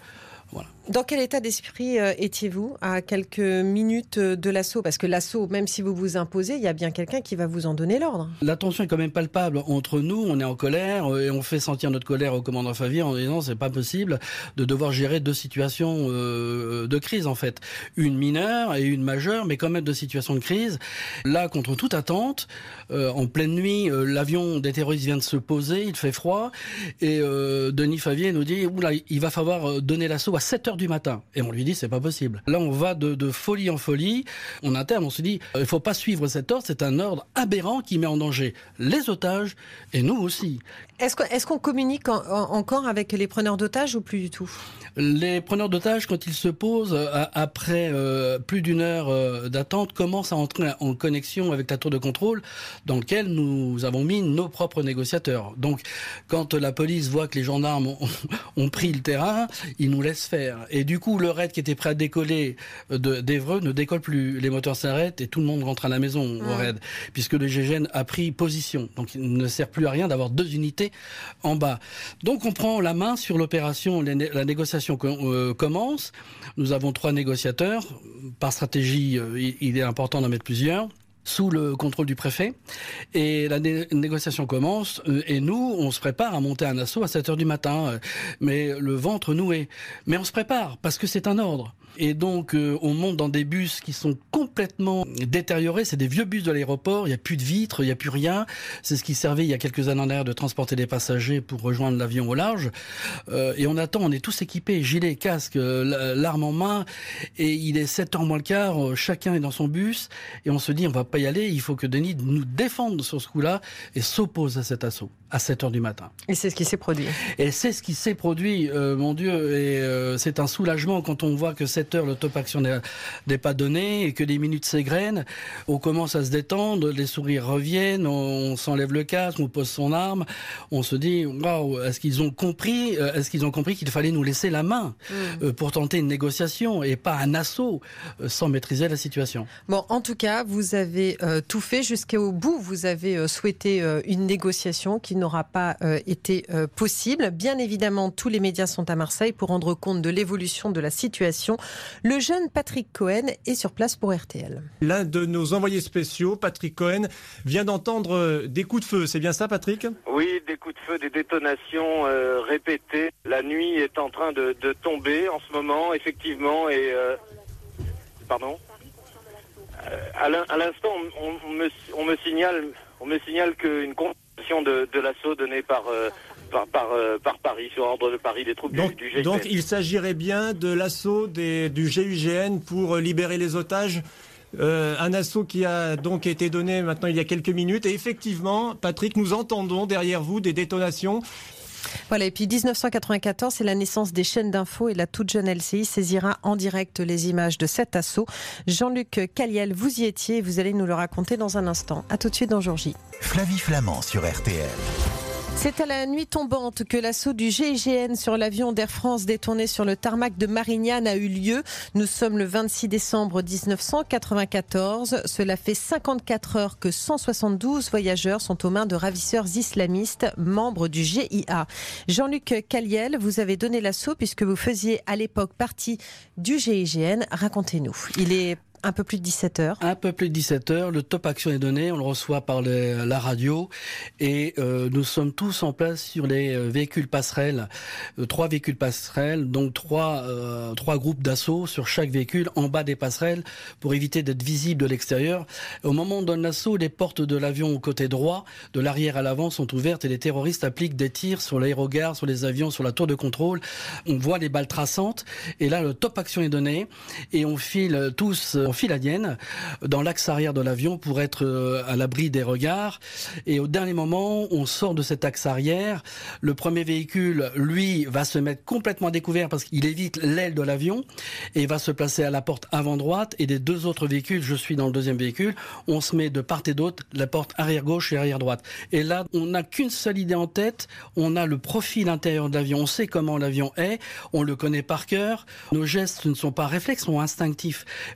[SPEAKER 3] Voilà.
[SPEAKER 2] Dans quel état d'esprit euh, étiez-vous à quelques minutes de l'assaut? Parce que l'assaut, même si vous vous imposez, il y a bien quelqu'un qui va vous en donner l'ordre.
[SPEAKER 3] La tension est quand même palpable entre nous, on est en colère et on fait sentir notre colère au commandant Favier en disant c'est pas possible de devoir gérer deux situations euh, de crise en fait. Une mineure et une majeure, mais quand même deux situations de crise. Là, contre toute attente, euh, en pleine nuit, euh, l'avion des terroristes vient de se poser, il fait froid et euh, Denis Favier nous dit oula, il va falloir donner l'assaut à sept heures du matin. Et on lui dit c'est pas possible. Là, on va de, de folie en folie. En interne, on se dit il faut pas suivre cet ordre, c'est un ordre aberrant qui met en danger les otages et nous aussi.
[SPEAKER 2] Est-ce qu'on, est-ce qu'on communique en, en, encore avec les preneurs d'otages ou plus du tout?
[SPEAKER 3] Les preneurs d'otages, quand ils se posent, à, après euh, plus d'une heure euh, d'attente, commencent à entrer en connexion avec la tour de contrôle dans laquelle nous avons mis nos propres négociateurs. Donc, quand la police voit que les gendarmes ont, ont pris le terrain, ils nous laissent faire. Et du coup, le raid qui était prêt à décoller de, d'Évreux ne décolle plus. Les moteurs s'arrêtent et tout le monde rentre à la maison mmh. au raid, puisque le G I G N a pris position. Donc, il ne sert plus à rien d'avoir deux unités en bas. Donc, on prend la main sur l'opération, la négociation commence. Nous avons trois négociateurs. Par stratégie, il est important d'en mettre plusieurs, sous le contrôle du préfet. Et la né- négociation commence. Et nous, on se prépare à monter un assaut à sept heures du matin. Mais le ventre noué. Mais on se prépare, parce que c'est un ordre. Et donc, euh, on monte dans des bus qui sont complètement détériorés. C'est des vieux bus de l'aéroport. Il n'y a plus de vitres, il n'y a plus rien. C'est ce qui servait il y a quelques années en arrière de transporter des passagers pour rejoindre l'avion au large. Euh, et on attend, on est tous équipés, gilets, casques, euh, l'arme en main. Et il est sept heures moins le quart, euh, chacun est dans son bus. Et on se dit, on va pas y aller. Il faut que Denis nous défende sur ce coup-là et s'oppose à cet assaut à sept heures du matin.
[SPEAKER 2] Et c'est ce qui s'est produit.
[SPEAKER 3] Et c'est ce qui s'est produit, euh, mon Dieu. Et euh, c'est un soulagement quand on voit que sept heures, le top action n'est, n'est pas donné et que les minutes s'égrènent. On commence à se détendre, les sourires reviennent, on, on s'enlève le casque, on pose son arme. On se dit, waouh, est-ce qu'ils ont compris, euh, est-ce qu'ils ont compris qu'il fallait nous laisser la main mmh. euh, pour tenter une négociation et pas un assaut euh, sans maîtriser la situation.
[SPEAKER 2] Bon, en tout cas, vous avez euh, tout fait jusqu'au bout. Vous avez euh, souhaité euh, une négociation qui n'aura pas euh, été euh, possible. Bien évidemment, tous les médias sont à Marseille pour rendre compte de l'évolution de la situation. Le jeune Patrick Cohen est sur place pour R T L.
[SPEAKER 9] L'un de nos envoyés spéciaux, Patrick Cohen, vient d'entendre des coups de feu. C'est bien ça, Patrick ?
[SPEAKER 10] Oui, des coups de feu, des détonations euh, répétées. La nuit est en train de, de tomber en ce moment, effectivement. Et euh... Pardon ? euh, À l'instant, on, on, me, on me signale, on me signale qu'une confirmation de, de l'assaut donné par... Euh, Par, par, euh, par Paris, sur ordre de Paris, des troupes
[SPEAKER 9] donc,
[SPEAKER 10] du, du G I G N.
[SPEAKER 9] Donc il s'agirait bien de l'assaut des, du G I G N pour libérer les otages, euh, un assaut qui a donc été donné maintenant il y a quelques minutes. Et effectivement, Patrick, nous entendons derrière vous des détonations.
[SPEAKER 2] Voilà, et puis dix-neuf cent quatre-vingt-quatorze, c'est la naissance des chaînes d'infos et la toute jeune L C I saisira en direct les images de cet assaut. Jean-Luc Caliel, vous y étiez et vous allez nous le raconter dans un instant. À tout de suite dans Jour J.
[SPEAKER 1] Flavie Flamand sur R T L.
[SPEAKER 2] C'est à la nuit tombante que l'assaut du G I G N sur l'avion d'Air France détourné sur le tarmac de Marignane a eu lieu. Nous sommes le vingt-six décembre dix-neuf cent quatre-vingt-quatorze. Cela fait cinquante-quatre heures que cent soixante-douze voyageurs sont aux mains de ravisseurs islamistes, membres du G I A. Jean-Luc Caliel, vous avez donné l'assaut puisque vous faisiez à l'époque partie du G I G N. Racontez-nous. Il est un peu plus de dix-sept heures.
[SPEAKER 3] Un peu plus de dix-sept heures. Le top action est donné. On le reçoit par les, la radio. Et euh, nous sommes tous en place sur les véhicules passerelles. Euh, trois véhicules passerelles, donc trois, euh, trois groupes d'assaut sur chaque véhicule en bas des passerelles pour éviter d'être visible de l'extérieur. Au moment où on donne l'assaut, les portes de l'avion au côté droit, de l'arrière à l'avant, sont ouvertes et les terroristes appliquent des tirs sur l'aérogare, sur les avions, sur la tour de contrôle. On voit les balles traçantes. Et là, le top action est donné. Et on file tous en file indienne dans l'axe arrière de l'avion pour être à l'abri des regards. Et au dernier moment, on sort de cet axe arrière. Le premier véhicule, lui, va se mettre complètement à découvert parce qu'il évite l'aile de l'avion et va se placer à la porte avant droite. Et des deux autres véhicules, je suis dans le deuxième véhicule, on se met de part et d'autre la porte arrière gauche et arrière droite. Et là, on n'a qu'une seule idée en tête. On a le profil intérieur de l'avion. On sait comment l'avion est. On le connaît par cœur. Nos gestes ne sont pas réflexes, sont instinctifs. On sait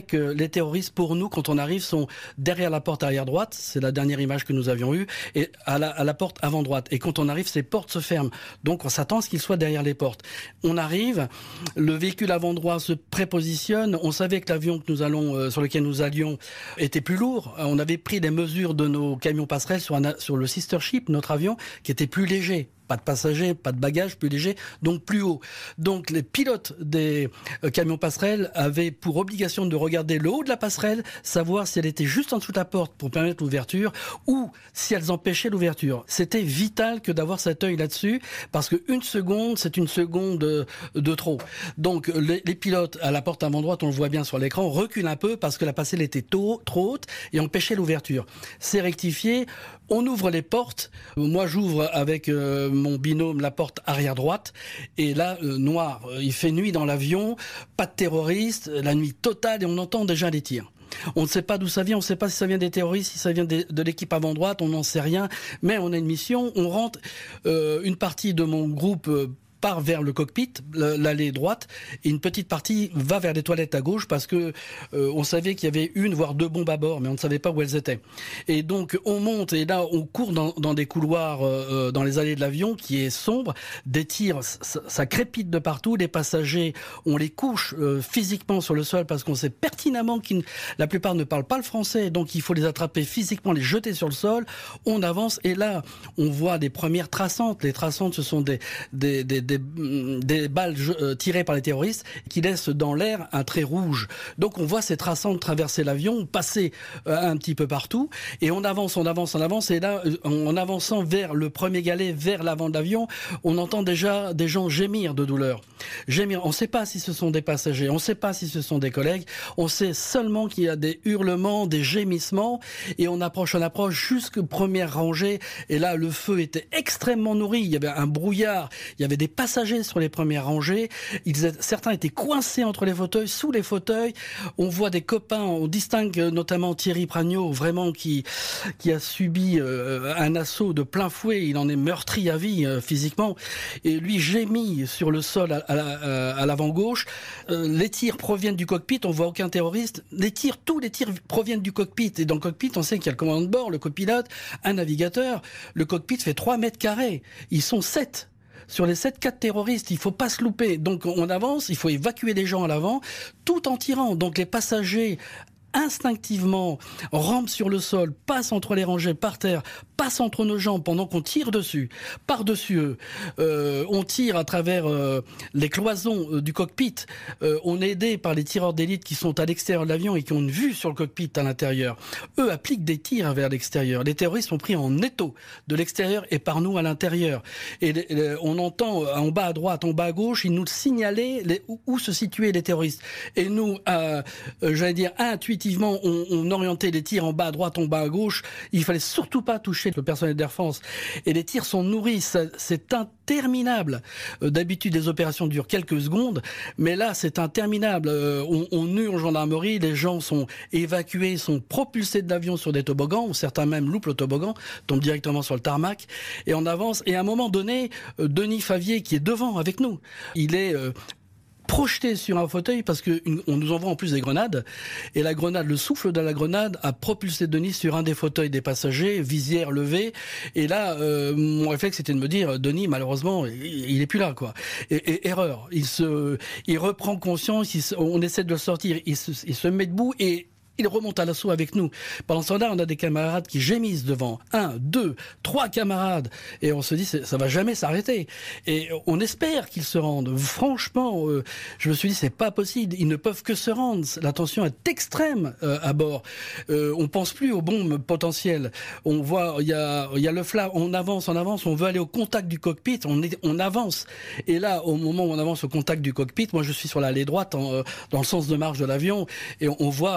[SPEAKER 3] fait que les terroristes, pour nous, quand on arrive, sont derrière la porte arrière droite, c'est la dernière image que nous avions eue, et à la, à la porte avant droite. Et quand on arrive, ces portes se ferment. Donc on s'attend à ce qu'ils soient derrière les portes. On arrive, le véhicule avant droit se prépositionne, on savait que l'avion que nous allons, euh, sur lequel nous allions était plus lourd. On avait pris des mesures de nos camions passerelles sur, un, sur le sister ship, notre avion, qui était plus léger. Pas de passagers, pas de bagages, plus léger, donc plus haut. Donc les pilotes des euh, camions passerelles avaient pour obligation de regarder le haut de la passerelle, savoir si elle était juste en dessous de la porte pour permettre l'ouverture ou si elles empêchaient l'ouverture. C'était vital que d'avoir cet œil là-dessus parce qu'une seconde, c'est une seconde de, de trop. Donc les, les pilotes à la porte avant droite, on le voit bien sur l'écran, reculent un peu parce que la passerelle était tôt, trop haute et empêchait l'ouverture. C'est rectifié. On ouvre les portes. Moi, j'ouvre avec euh, mon binôme la porte arrière droite. Et là, euh, noir, il fait nuit dans l'avion, pas de terroristes, la nuit totale et on entend déjà les tirs. On ne sait pas d'où ça vient, on ne sait pas si ça vient des terroristes, si ça vient de, de l'équipe avant droite, on n'en sait rien. Mais on a une mission, on rentre. Euh, une partie de mon groupe euh, part vers le cockpit, l'allée droite, et une petite partie va vers les toilettes à gauche parce que euh, on savait qu'il y avait une voire deux bombes à bord, mais on ne savait pas où elles étaient. Et donc on monte et là on court dans, dans des couloirs euh, dans les allées de l'avion qui est sombre, des tirs, ça, ça crépite de partout, les passagers on les couche euh, physiquement sur le sol parce qu'on sait pertinemment que la plupart ne parlent pas le français, donc il faut les attraper physiquement, les jeter sur le sol. On avance et là on voit des premières traçantes. Les traçantes, ce sont des des, des, des Des, des balles euh, tirées par les terroristes qui laissent dans l'air un trait rouge. Donc on voit ces traçantes traverser l'avion, passer euh, un petit peu partout, et on avance, on avance, on avance, et là, euh, en avançant vers le premier galet, vers l'avant de l'avion, on entend déjà des gens gémir de douleur. Gémir. On ne sait pas si ce sont des passagers, on ne sait pas si ce sont des collègues, on sait seulement qu'il y a des hurlements, des gémissements, et on approche, on approche jusqu'aux premières rangées, et là le feu était extrêmement nourri, il y avait un brouillard, il y avait des passagers sur les premières rangées. Ils, certains étaient coincés entre les fauteuils, sous les fauteuils. On voit des copains, on distingue notamment Thierry Pragnot, vraiment qui qui a subi euh, un assaut de plein fouet. Il en est meurtri à vie euh, physiquement. Et lui gémit sur le sol à, à, à l'avant gauche. Euh, les tirs proviennent du cockpit. On voit aucun terroriste. Les tirs, tous les tirs proviennent du cockpit. Et dans le cockpit, on sait qu'il y a le commandant de bord, le copilote, un navigateur. Le cockpit fait trois mètres carrés. Ils sont sept. Sur les sept, quatre terroristes, il faut pas se louper. Donc on avance, il faut évacuer les gens à l'avant, tout en tirant. Donc les passagers instinctivement rampent sur le sol, passent entre les rangées par terre, passent entre nos jambes pendant qu'on tire dessus, par-dessus eux. Euh, on tire à travers euh, les cloisons euh, du cockpit. Euh, on est aidé par les tireurs d'élite qui sont à l'extérieur de l'avion et qui ont une vue sur le cockpit à l'intérieur. Eux appliquent des tirs vers l'extérieur. Les terroristes sont pris en étau de l'extérieur et par nous à l'intérieur. Et les, les, on entend en bas à droite, en bas à gauche, ils nous signalaient les, où, où se situaient les terroristes. Et nous, euh, euh, j'allais dire intuitivement, Effectivement, on, on orientait les tirs en bas à droite, en bas à gauche. Il fallait surtout pas toucher le personnel d'Air France. Et les tirs sont nourris. Ça, c'est interminable. Euh, d'habitude, les opérations durent quelques secondes, mais là, c'est interminable. Euh, on, on hurle en gendarmerie, les gens sont évacués, sont propulsés de l'avion sur des toboggans, ou certains même loupent le toboggan, tombent directement sur le tarmac, et on avance. Et à un moment donné, euh, Denis Favier, qui est devant avec nous, il est euh, projeté sur un fauteuil parce que une, on nous envoie en plus des grenades et la grenade, le souffle de la grenade a propulsé Denis sur un des fauteuils des passagers, visière levée, et là euh, mon réflexe c'était de me dire Denis malheureusement il, il est plus là quoi. Et, et erreur, il se, il reprend conscience, il se, on essaie de le sortir, il se, il se met debout et il remonte à l'assaut avec nous. Pendant ce temps-là, on a des camarades qui gémissent devant. Un, deux, trois camarades. Et on se dit, ça va jamais s'arrêter. Et on espère qu'ils se rendent. Franchement, euh, je me suis dit, c'est pas possible. Ils ne peuvent que se rendre. La tension est extrême euh, à bord. Euh, on pense plus aux bombes potentielles. On voit, il y a, il y a le flash. On avance, on avance. On veut aller au contact du cockpit. On, est, on avance. Et là, au moment où on avance au contact du cockpit, moi, je suis sur l'allée droite, en, euh, dans le sens de marche de l'avion, et on, on voit le, le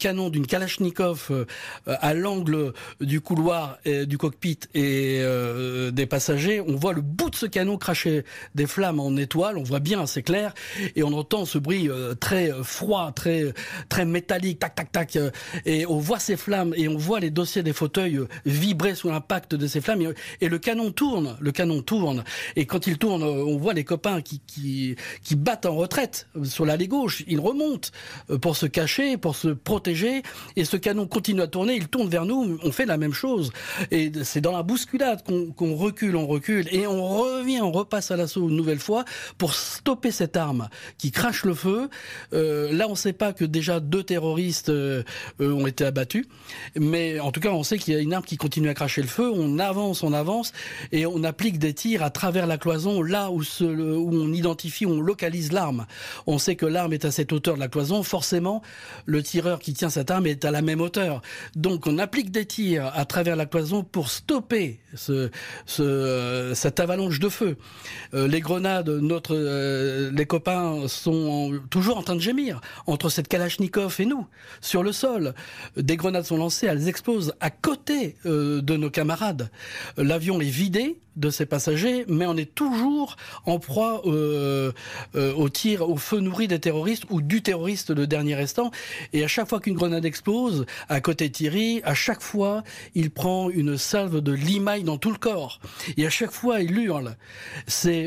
[SPEAKER 3] canon d'une Kalachnikov euh, à l'angle du couloir et, du cockpit et euh, des passagers. On voit le bout de ce canon cracher des flammes en étoiles. On voit bien, c'est clair, et on entend ce bruit euh, très froid, très très métallique, tac tac tac. Euh, et on voit ces flammes et on voit les dossiers des fauteuils euh, vibrer sous l'impact de ces flammes. Et, et le canon tourne, le canon tourne. Et quand il tourne, on voit les copains qui qui qui battent en retraite sur l'allée gauche. Ils remontent pour se cacher, pour se protéger, et ce canon continue à tourner, il tourne vers nous, on fait la même chose. Et c'est dans la bousculade qu'on, qu'on recule, on recule, et on revient, on repasse à l'assaut une nouvelle fois pour stopper cette arme qui crache le feu. Euh, là, on ne sait pas que déjà deux terroristes euh, ont été abattus, mais en tout cas, on sait qu'il y a une arme qui continue à cracher le feu. On avance, on avance, et on applique des tirs à travers la cloison, là où, se, où on identifie, où on localise l'arme. On sait que l'arme est à cette hauteur de la cloison, forcément, le tireur qui tient cette arme est à la même hauteur. Donc, on applique des tirs à travers la cloison pour stopper ce, ce, euh, cette avalanche de feu. Euh, les grenades, notre, euh, les copains sont toujours en train de gémir entre cette Kalachnikov et nous, sur le sol. Des grenades sont lancées, elles explosent à côté euh, de nos camarades. L'avion est vidé de ses passagers, mais on est toujours en proie euh, euh, au tir, au feu nourri des terroristes ou du terroriste le dernier restant. Et à chaque fois qu'une grenade explose, à côté de Thierry, à chaque fois, il prend une salve de limaille dans tout le corps. Et à chaque fois, il hurle. C'est...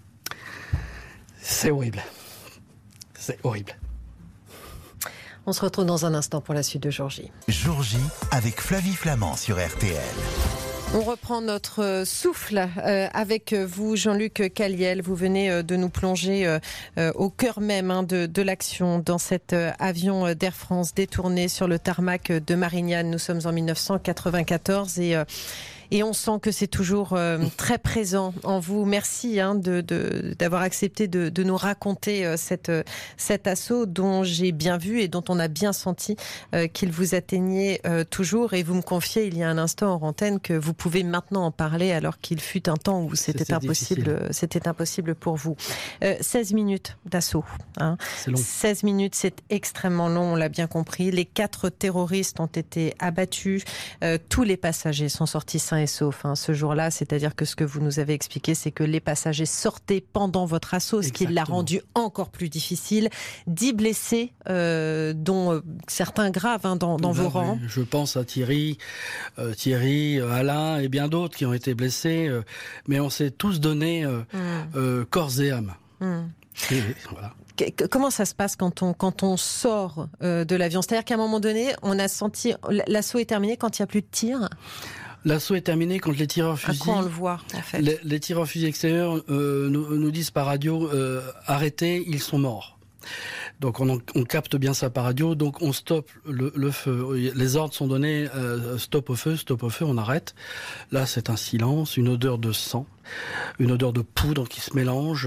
[SPEAKER 3] C'est horrible. C'est horrible.
[SPEAKER 2] On se retrouve dans un instant pour la suite de Jour J.
[SPEAKER 1] Jour J avec Flavie Flament sur R T L.
[SPEAKER 2] On reprend notre souffle euh, avec vous, Jean-Luc Caliel. Vous venez de nous plonger euh, euh, au cœur même hein, de, de l'action dans cet euh, avion d'Air France détourné sur le tarmac de Marignane. Nous sommes en dix-neuf cent quatre-vingt-quatorze et... Euh, Et on sent que c'est toujours euh, très présent en vous. Merci hein, de, de, d'avoir accepté de, de nous raconter euh, cette, cet assaut dont j'ai bien vu et dont on a bien senti euh, qu'il vous atteignait euh, toujours. Et vous me confiez il y a un instant en antenne que vous pouvez maintenant en parler alors qu'il fut un temps où c'était, c'était impossible, c'était impossible pour vous. Euh, seize minutes d'assaut. Hein.
[SPEAKER 3] C'est long.
[SPEAKER 2] seize minutes, c'est extrêmement long, on l'a bien compris. Les quatre terroristes ont été abattus. Euh, tous les passagers sont sortis sains et sauf hein, ce jour-là, c'est-à-dire que ce que vous nous avez expliqué, c'est que les passagers sortaient pendant votre assaut, ce Exactement. Qui l'a rendu encore plus difficile. Dix blessés, euh, dont euh, certains graves hein, dans, dans ben, vos rangs.
[SPEAKER 3] Oui, je pense à Thierry, euh, Thierry, euh, Alain et bien d'autres qui ont été blessés, euh, mais on s'est tous donné euh, mmh. euh, corps et âme. Mmh. Et, voilà.
[SPEAKER 2] Comment ça se passe quand on, quand on sort euh, de l'avion ? C'est-à-dire qu'à un moment donné, on a senti l'assaut est terminé quand il n'y a plus de tir ?
[SPEAKER 3] L'assaut est terminé quand les tireurs fusils...
[SPEAKER 2] À quoi on le voit, en fait ?
[SPEAKER 3] Les, les tireurs fusils extérieurs euh, nous, nous disent par radio euh, « Arrêtez, ils sont morts ». Donc on, on capte bien ça par radio, donc on stoppe le, le feu. Les ordres sont donnés, euh, stop au feu, stop au feu, on arrête. Là c'est un silence, une odeur de sang, une odeur de poudre qui se mélange.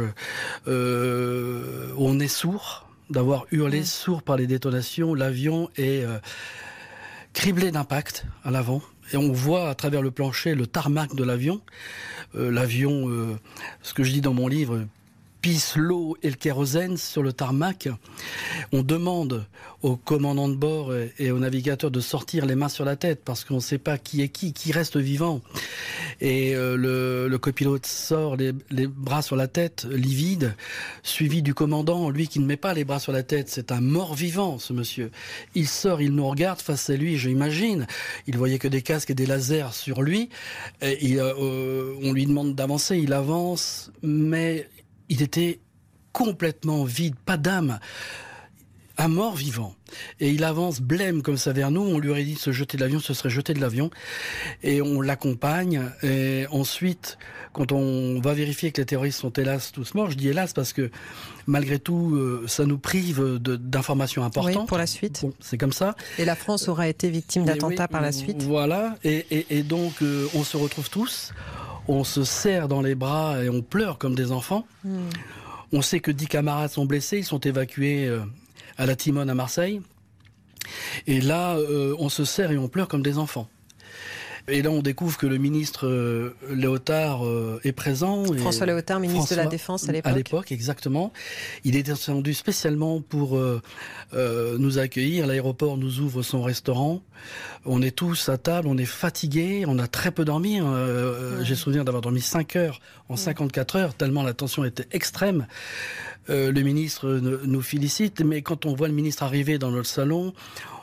[SPEAKER 3] Euh, on est sourd, d'avoir hurlé mmh. sourd par les détonations. L'avion est euh, criblé d'impact à l'avant. Et on voit à travers le plancher le tarmac de l'avion. Euh, l'avion, euh, ce que je dis dans mon livre, pisse l'eau et le kérosène sur le tarmac. On demande au commandant de bord et au navigateur de sortir les mains sur la tête parce qu'on ne sait pas qui est qui, qui reste vivant. Et euh, le, le copilote sort les, les bras sur la tête, livide, suivi du commandant, lui qui ne met pas les bras sur la tête. C'est un mort-vivant, ce monsieur. Il sort, il nous regarde face à lui, j'imagine. Il voyait que des casques et des lasers sur lui. Et il, euh, on lui demande d'avancer, il avance, mais... il était complètement vide, pas d'âme, un mort vivant. Et il avance blême comme ça vers nous. On lui aurait dit de se jeter de l'avion, ce serait jeté de l'avion. Et on l'accompagne. Et ensuite, quand on va vérifier que les terroristes sont hélas tous morts, je dis hélas parce que malgré tout, ça nous prive de, d'informations importantes.
[SPEAKER 2] Oui, pour la suite.
[SPEAKER 3] Bon, c'est comme ça.
[SPEAKER 2] Et la France aura été victime d'attentats oui, par la suite.
[SPEAKER 3] Voilà. Et, et, et donc, euh, on se retrouve tous. On se serre dans les bras et on pleure comme des enfants. Mmh. On sait que dix camarades sont blessés, ils sont évacués à la Timone à Marseille. Et là, euh, on se serre et on pleure comme des enfants. Et là, on découvre que le ministre euh, Léotard euh, est présent.
[SPEAKER 2] François
[SPEAKER 3] et
[SPEAKER 2] Léotard, ministre
[SPEAKER 3] François,
[SPEAKER 2] de la Défense à l'époque.
[SPEAKER 3] À l'époque, exactement. Il est descendu spécialement pour euh, euh, nous accueillir. L'aéroport nous ouvre son restaurant. On est tous à table, on est fatigués, on a très peu dormi. Euh, mmh. J'ai souvenir d'avoir dormi cinq heures en mmh. cinquante-quatre heures, tellement la tension était extrême. Euh, le ministre nous félicite, mais quand on voit le ministre arriver dans notre salon,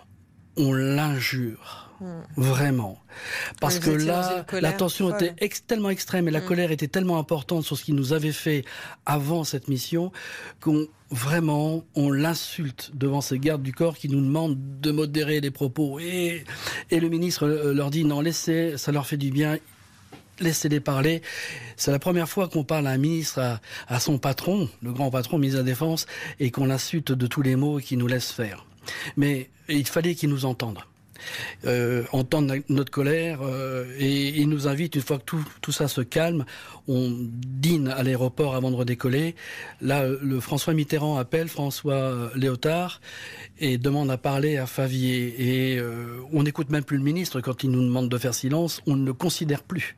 [SPEAKER 3] on l'injure. Mmh. Vraiment. Parce que là, la tension folle. était ex- tellement extrême et la mmh. colère était tellement importante sur ce qu'il nous avait fait avant cette mission qu'on vraiment, on l'insulte devant ces gardes du corps qui nous demandent de modérer les propos. Et, et le ministre leur dit non, laissez, ça leur fait du bien. Laissez-les parler. C'est la première fois qu'on parle à un ministre, à, à son patron, le grand patron, ministre de la Défense, et qu'on l'insulte de tous les mots et qu'il nous laisse faire. Mais il fallait qu'il nous entende. Euh, entendre notre colère euh, et il nous invite, une fois que tout, tout ça se calme, on dîne à l'aéroport avant de redécoller. Là, le François Mitterrand appelle François Léotard et demande à parler à Favier. Et euh, on n'écoute même plus le ministre quand il nous demande de faire silence, on ne le considère plus.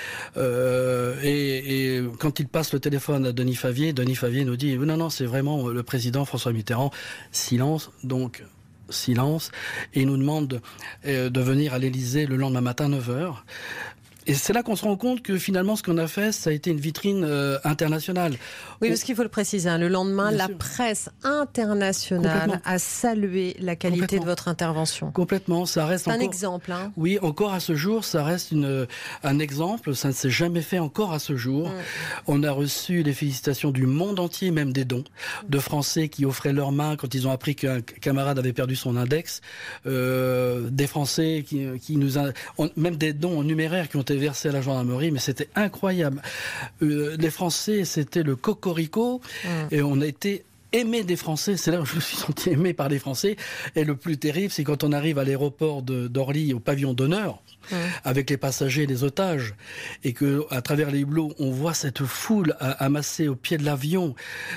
[SPEAKER 3] Euh, et, et quand il passe le téléphone à Denis Favier, Denis Favier nous dit non, non, c'est vraiment le président François Mitterrand. Silence, donc... silence, et il nous demande de, euh, de venir à l'Élysée le lendemain matin, neuf heures. Et c'est là qu'on se rend compte que finalement, ce qu'on a fait, ça a été une vitrine euh, internationale.
[SPEAKER 2] Oui, parce qu'il faut le préciser, hein, le lendemain, Bien la sûr. presse internationale a salué la qualité de votre intervention.
[SPEAKER 3] Complètement, ça reste
[SPEAKER 2] C'est
[SPEAKER 3] encore...
[SPEAKER 2] un exemple. Hein.
[SPEAKER 3] Oui, encore à ce jour, ça reste une, un exemple, ça ne s'est jamais fait encore à ce jour. Mm. On a reçu les félicitations du monde entier, même des dons, de Français qui offraient leurs mains quand ils ont appris qu'un camarade avait perdu son index, euh, des Français qui, qui nous... A... On, même des dons en numéraire qui ont été versé à la gendarmerie, mais c'était incroyable. Euh, les Français, c'était le cocorico, mmh. et on a été aimé des Français. C'est là où je me suis senti aimé par les Français. Et le plus terrible, c'est quand on arrive à l'aéroport de, d'Orly, au pavillon d'honneur, mmh. avec les passagers et les otages, et que à travers les hublots, on voit cette foule amassée au pied de l'avion.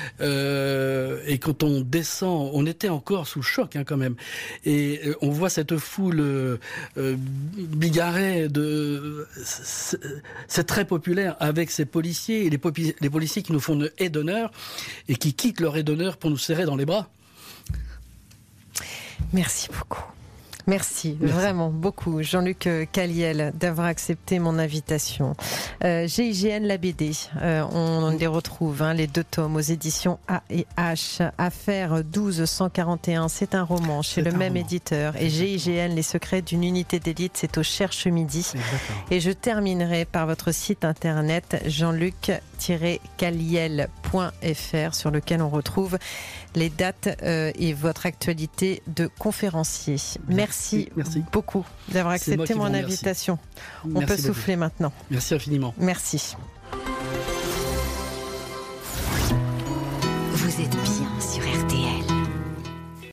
[SPEAKER 3] Euh, et quand on descend, on était encore sous le choc, hein, quand même. Et on voit cette foule euh, bigarrée de, c'est, c'est très populaire avec ces policiers et les, popi- les policiers qui nous font une haie d'honneur et qui quittent leur haie d'honneur pour nous serrer dans les bras.
[SPEAKER 2] Merci beaucoup. Merci,
[SPEAKER 3] Merci,
[SPEAKER 2] vraiment beaucoup, Jean-Luc Caliel, d'avoir accepté mon invitation. Euh, G I G N, la B D, euh, on les retrouve, hein, les deux tomes aux éditions A et H. Affaire douze cent quarante et un, c'est un roman chez c'est le même roman. éditeur. Et G I G N, les secrets d'une unité d'élite, c'est au Cherche Midi. Exactement. Et je terminerai par votre site internet jean-luc tiret caliel point f r sur lequel on retrouve les dates euh, et votre actualité de conférencier. Merci, merci. beaucoup d'avoir accepté mon invitation. On merci peut beaucoup. souffler maintenant.
[SPEAKER 3] Merci infiniment.
[SPEAKER 2] Merci.